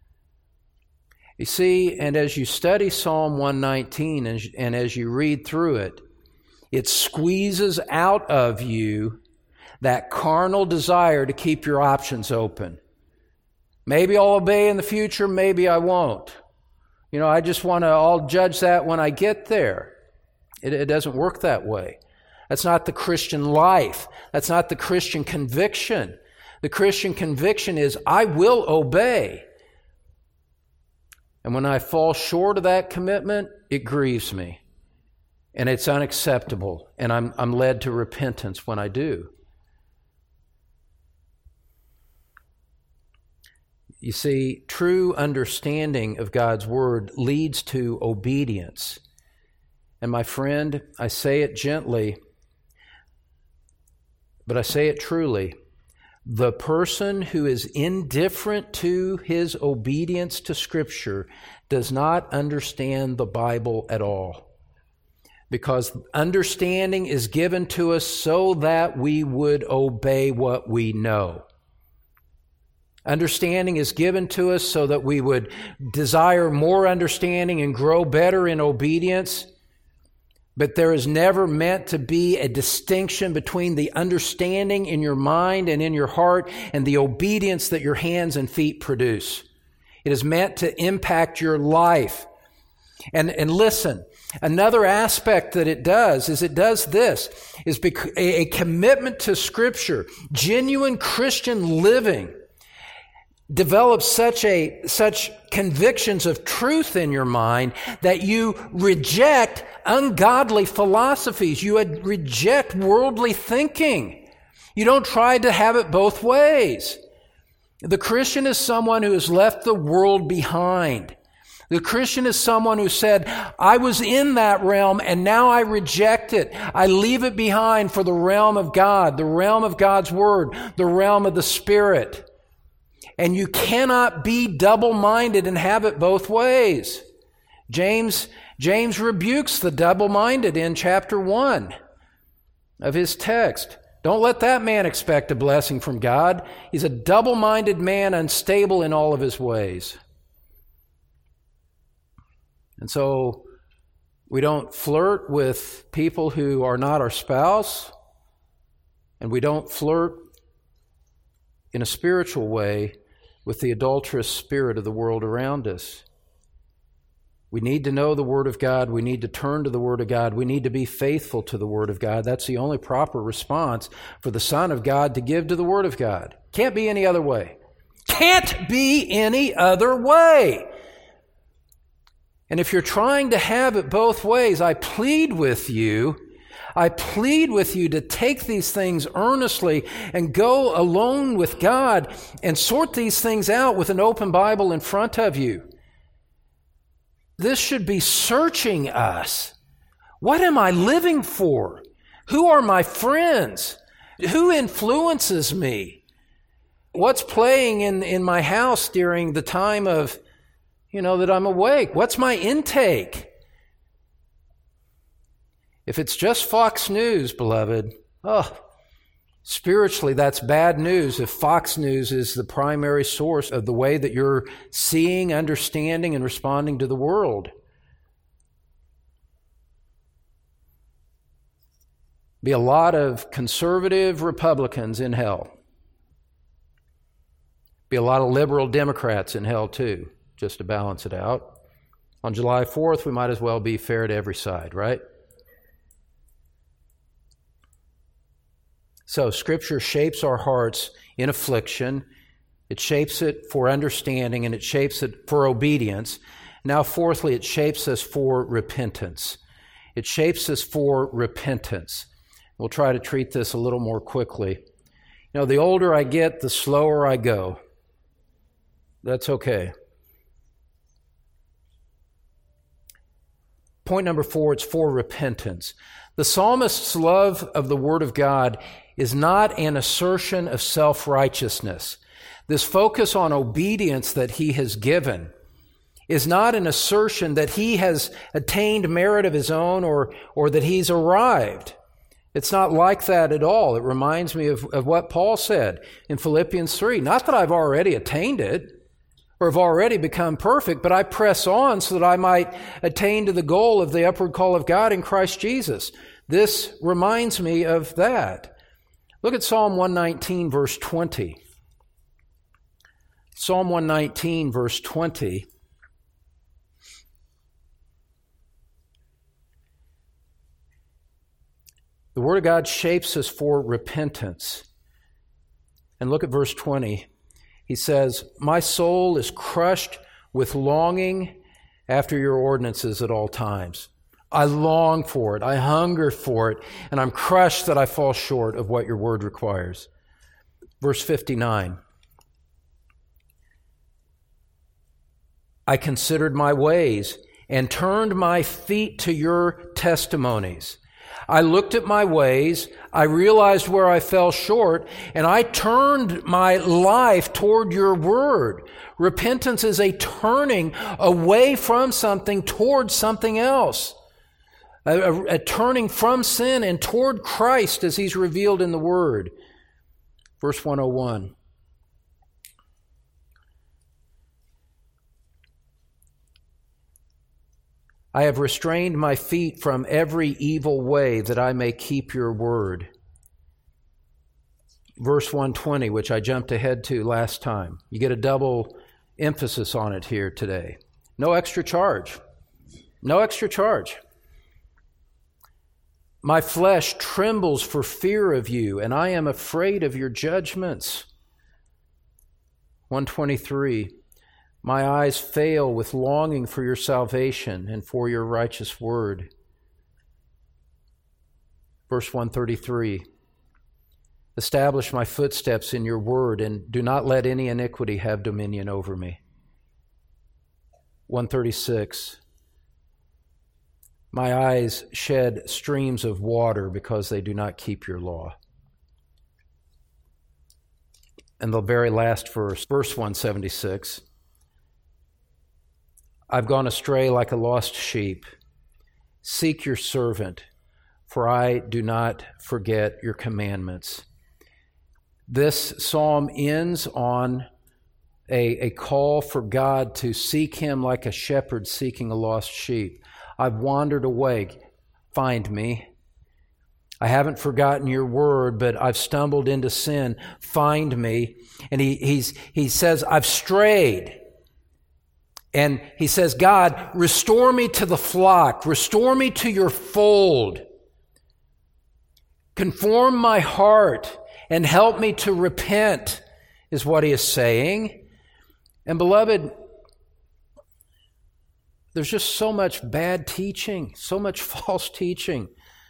You see, and as you study Psalm one nineteen and, and as you read through it, it squeezes out of you that carnal desire to keep your options open. Maybe I'll obey in the future, maybe I won't. You know, I just want to, I'll judge that when I get there. It, it doesn't work that way. That's not the Christian life. That's not the Christian conviction. The Christian conviction is, I will obey. And when I fall short of that commitment, it grieves me. And it's unacceptable. And I'm, I'm led to repentance when I do. You see, true understanding of God's word leads to obedience. And my friend, I say it gently, but I say it truly. The person who is indifferent to his obedience to Scripture does not understand the Bible at all. Because understanding is given to us so that we would obey what we know. Understanding is given to us so that we would desire more understanding and grow better in obedience. But there is never meant to be a distinction between the understanding in your mind and in your heart and the obedience that your hands and feet produce. It is meant to impact your life. And, and listen, another aspect that it does is it does this, is bec- a, a commitment to Scripture, genuine Christian living, develops such a such convictions of truth in your mind that you reject ungodly philosophies. You reject worldly thinking. You don't try to have it both ways. The Christian is someone who has left the world behind. The Christian is someone who said, I was in that realm and now I reject it. I leave it behind for the realm of God, the realm of God's Word, the realm of the Spirit. And you cannot be double-minded and have it both ways. James, James rebukes the double-minded in chapter one of his text. Don't let that man expect a blessing from God. He's a double-minded man, unstable in all of his ways. And so we don't flirt with people who are not our spouse, and we don't flirt in a spiritual way with the adulterous spirit of the world around us. We need to know the Word of God. We need to turn to the Word of God. We need to be faithful to the Word of God. That's the only proper response for the Son of God to give to the Word of God. Can't be any other way. Can't be any other way. And if you're trying to have it both ways, I plead with you, I plead with you to take these things earnestly and go alone with God and sort these things out with an open Bible in front of you. This should be searching us. What am I living for? Who are my friends? Who influences me? What's playing in, in my house during the time of, you know, that I'm awake? What's my intake? If it's just Fox News, beloved, oh, spiritually that's bad news if Fox News is the primary source of the way that you're seeing, understanding, and responding to the world. Be a lot of conservative Republicans in hell. Be a lot of liberal Democrats in hell too, just to balance it out. On July fourth, we might as well be fair to every side, right? So Scripture shapes our hearts in affliction. It shapes it for understanding, and it shapes it for obedience. Now, fourthly, it shapes us for repentance. It shapes us for repentance. We'll try to treat this a little more quickly. You know, the older I get, the slower I go. That's okay. Point number four, it's for repentance. The psalmist's love of the Word of God is not an assertion of self-righteousness. This focus on obedience that he has given is not an assertion that he has attained merit of his own or, or that he's arrived. It's not like that at all. It reminds me of, of what Paul said in Philippians three. Not that I've already attained it or have already become perfect, but I press on so that I might attain to the goal of the upward call of God in Christ Jesus. This reminds me of that. Look at Psalm one nineteen, verse twenty. Psalm one nineteen, verse twenty. The Word of God shapes us for repentance. And look at verse twenty. He says, "My soul is crushed with longing after your ordinances at all times." I long for it. I hunger for it. And I'm crushed that I fall short of what your word requires. Verse fifty-nine. I considered my ways and turned my feet to your testimonies. I looked at my ways, I realized where I fell short, and I turned my life toward your word. Repentance is a turning away from something toward something else. A, a, a turning from sin and toward Christ as he's revealed in the Word. Verse one oh one. I have restrained my feet from every evil way that I may keep your word. Verse one twenty, which I jumped ahead to last time. You get a double emphasis on it here today. No extra charge. No extra charge. My flesh trembles for fear of you, and I am afraid of your judgments. one twenty-three. My eyes fail with longing for your salvation and for your righteous word. Verse one thirty-three. Establish my footsteps in your word, and do not let any iniquity have dominion over me. one thirty-six. My eyes shed streams of water because they do not keep your law. And the very last verse, verse one seventy-six. I've gone astray like a lost sheep. Seek your servant, for I do not forget your commandments. This psalm ends on a, a call for God to seek Him like a shepherd seeking a lost sheep. I've wandered away. Find me. I haven't forgotten your word, but I've stumbled into sin. Find me. And he, he's, he says, I've strayed. And he says, God, restore me to the flock. Restore me to your fold. Conform my heart and help me to repent, is what he is saying. And beloved, there's just so much bad teaching, so much false teaching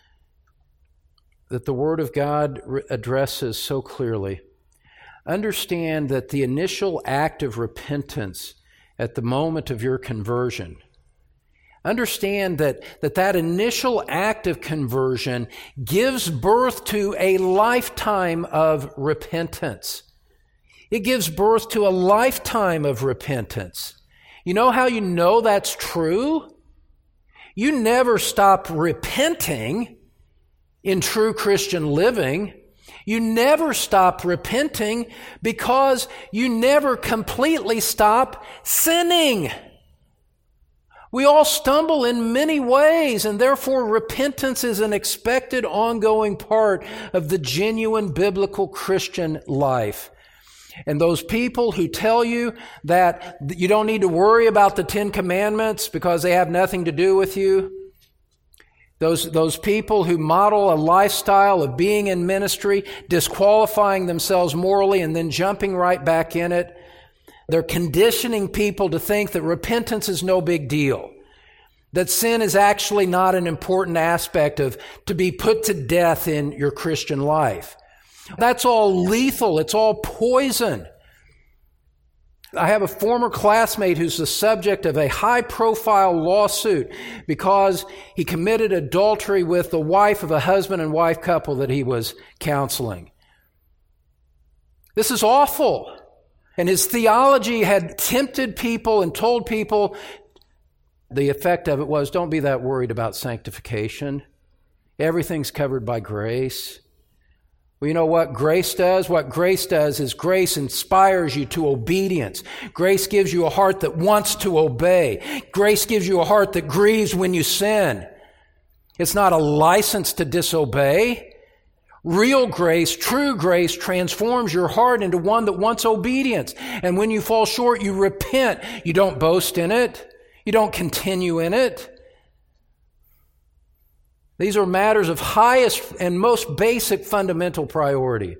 that the Word of God addresses so clearly. Understand that the initial act of repentance at the moment of your conversion, understand that, that that initial act of conversion gives birth to a lifetime of repentance. It gives birth to a lifetime of repentance. You know how you know that's true? You never stop repenting in true Christian living. You never stop repenting because you never completely stop sinning. We all stumble in many ways, and therefore repentance is an expected ongoing part of the genuine biblical Christian life. And those people who tell you that you don't need to worry about the Ten Commandments because they have nothing to do with you, Those, those people who model a lifestyle of being in ministry, disqualifying themselves morally and then jumping right back in it, they're conditioning people to think that repentance is no big deal, that sin is actually not an important aspect of to be put to death in your Christian life. That's all lethal. It's all poison. I have a former classmate who's the subject of a high-profile lawsuit because he committed adultery with the wife of a husband and wife couple that he was counseling. This is awful. And his theology had tempted people and told people, the effect of it was, don't be that worried about sanctification. Everything's covered by grace. Well, you know what grace does? What grace does is grace inspires you to obedience. Grace gives you a heart that wants to obey. Grace gives you a heart that grieves when you sin. It's not a license to disobey. Real grace, true grace, transforms your heart into one that wants obedience. And when you fall short, you repent. You don't boast in it. You don't continue in it. These are matters of highest and most basic fundamental priority.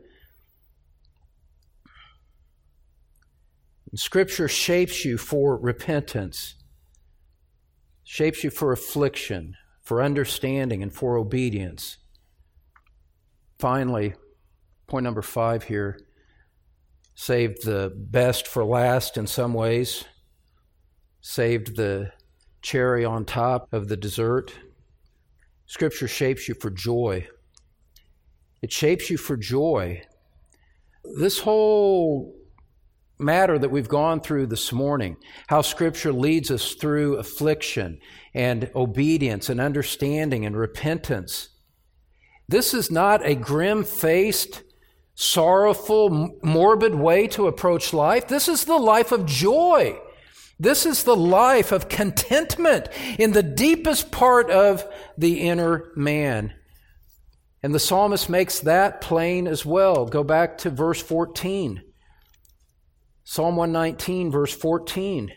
Scripture shapes you for repentance, shapes you for affliction, for understanding, and for obedience. Finally, point number five here, saved the best for last in some ways, saved the cherry on top of the dessert. Scripture shapes you for joy. It shapes you for joy. This whole matter that we've gone through this morning, how Scripture leads us through affliction and obedience and understanding and repentance, this is not a grim-faced, sorrowful, morbid way to approach life. This is the life of joy. This is the life of contentment in the deepest part of the inner man. And the psalmist makes that plain as well. Go back to verse fourteen. Psalm one nineteen, verse fourteen.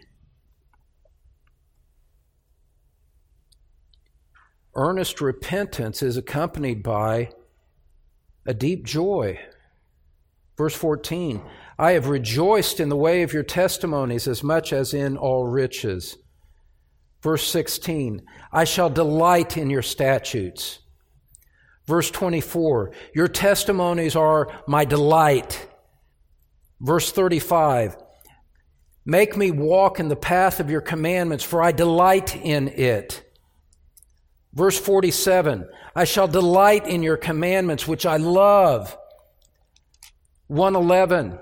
Earnest repentance is accompanied by a deep joy. Verse fourteen. I have rejoiced in the way of your testimonies as much as in all riches. Verse sixteen, I shall delight in your statutes. Verse twenty-four, your testimonies are my delight. Verse thirty-five, make me walk in the path of your commandments, for I delight in it. Verse forty-seven, I shall delight in your commandments, which I love. one eleven,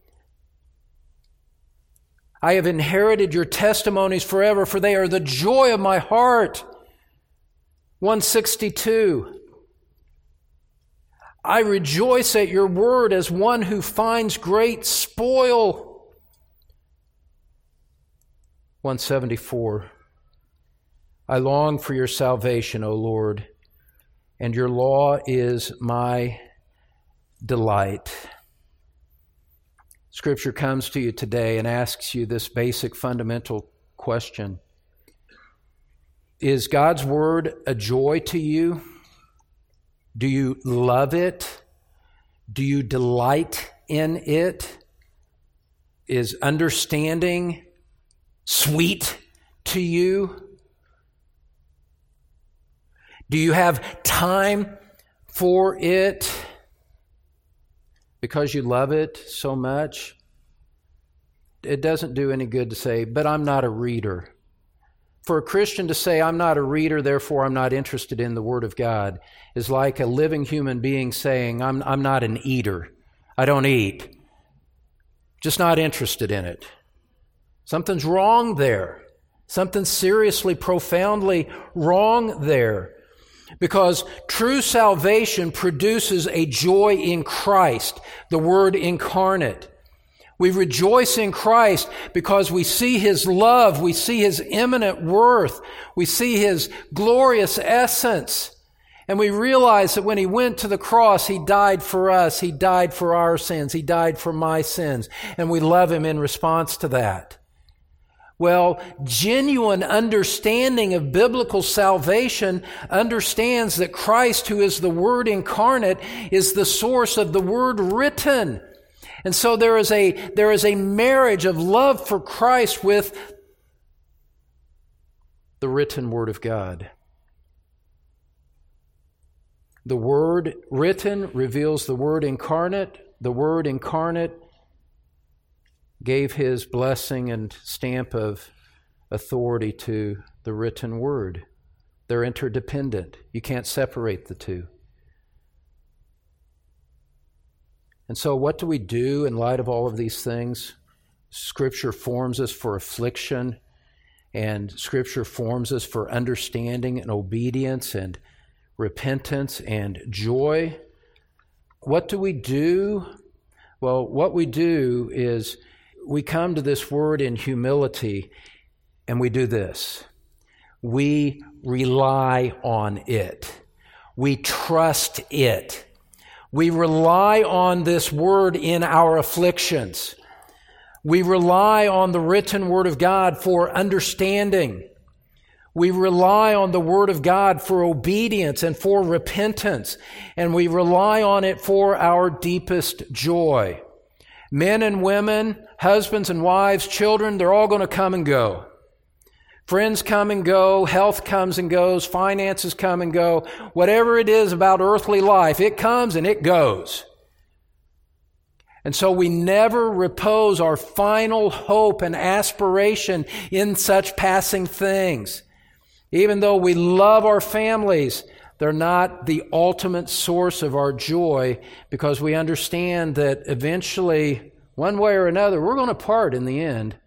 I have inherited your testimonies forever, for they are the joy of my heart. one sixty-two. I rejoice at your word as one who finds great spoil. one seventy-four. I long for your salvation, O Lord, and your law is my delight. Scripture comes to you today and asks you this basic fundamental question. Is God's Word a joy to you? Do you love it? Do you delight in it? Is understanding sweet to you? Do you have time for it because you love it so much? It doesn't do any good to say, but I'm not a reader. For a Christian to say, I'm not a reader, therefore I'm not interested in the Word of God, is like a living human being saying, I'm, I'm not an eater. I don't eat. Just not interested in it. Something's wrong there. Something seriously, profoundly wrong there. Because true salvation produces a joy in Christ, the Word incarnate. We rejoice in Christ because we see His love, we see His immanent worth, we see His glorious essence. And we realize that when He went to the cross, He died for us, He died for our sins, He died for my sins, and we love Him in response to that. Well, genuine understanding of biblical salvation understands that Christ, who is the Word incarnate, is the source of the Word written. And so there is a, there is a marriage of love for Christ with the written Word of God. The Word written reveals the Word incarnate. The Word incarnate gave His blessing and stamp of authority to the written Word. They're interdependent. You can't separate the two. And so what do we do in light of all of these things? Scripture forms us for affliction, and Scripture forms us for understanding and obedience and repentance and joy. What do we do? Well, what we do is we come to this Word in humility, and we do this. We rely on it. We trust it. We rely on this Word in our afflictions. We rely on the written Word of God for understanding. We rely on the Word of God for obedience and for repentance. And we rely on it for our deepest joy. Men and women, husbands and wives, children, they're all going to come and go. Friends come and go, health comes and goes, finances come and go. Whatever it is about earthly life, it comes and it goes. And so we never repose our final hope and aspiration in such passing things. Even though we love our families, they're not the ultimate source of our joy, because we understand that eventually, one way or another, we're going to part in the end.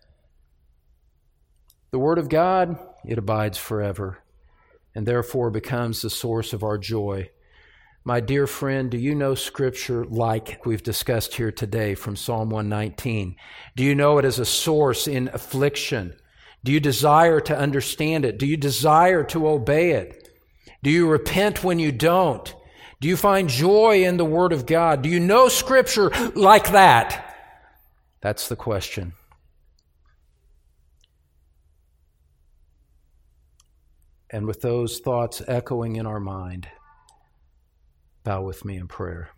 The Word of God, it abides forever, and therefore becomes the source of our joy. My dear friend, do you know Scripture like we've discussed here today from Psalm one nineteen? Do you know it as a source in affliction? Do you desire to understand it? Do you desire to obey it? Do you repent when you don't? Do you find joy in the Word of God? Do you know Scripture like that? That's the question. And with those thoughts echoing in our mind, bow with me in prayer.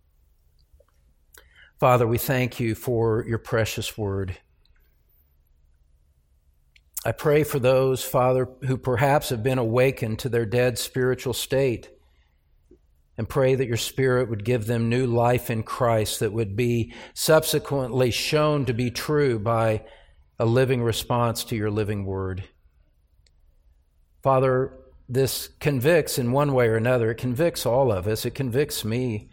Father, we thank you for your precious word. I pray for those, Father, who perhaps have been awakened to their dead spiritual state, and pray that your Spirit would give them new life in Christ that would be subsequently shown to be true by a living response to your living word. Father, this convicts in one way or another. It convicts all of us. It convicts me.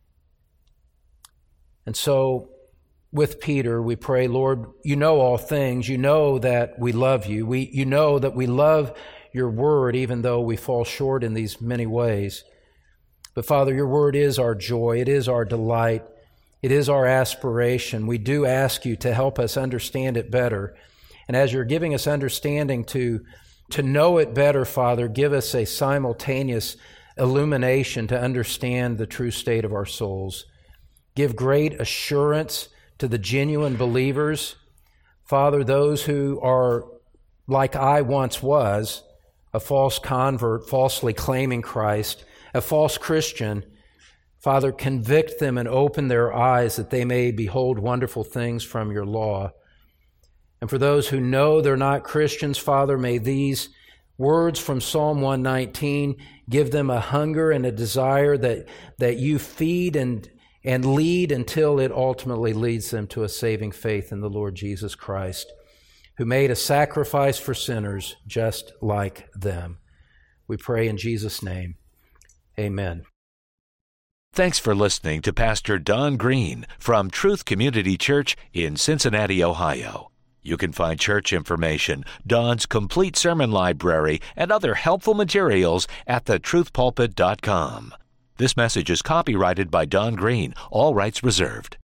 And so, with Peter, we pray, Lord, you know all things. You know that we love you. We, you know that we love your word, even though we fall short in these many ways. But Father, your word is our joy. It is our delight. It is our aspiration. We do ask you to help us understand it better And as you're giving us understanding to, to know it better, Father, give us a simultaneous illumination to understand the true state of our souls. Give great assurance to the genuine believers. Father, those who are like I once was, a false convert, falsely claiming Christ, a false Christian, Father, convict them and open their eyes that they may behold wonderful things from your law. And for those who know they're not Christians, Father, may these words from Psalm one nineteen give them a hunger and a desire that, that you feed and, and lead until it ultimately leads them to a saving faith in the Lord Jesus Christ, who made a sacrifice for sinners just like them. We pray in Jesus' name. Amen. Thanks for listening to Pastor Don Green from Truth Community Church in Cincinnati, Ohio. You can find church information, Don's complete sermon library, and other helpful materials at the truth pulpit dot com. This message is copyrighted by Don Green, all rights reserved.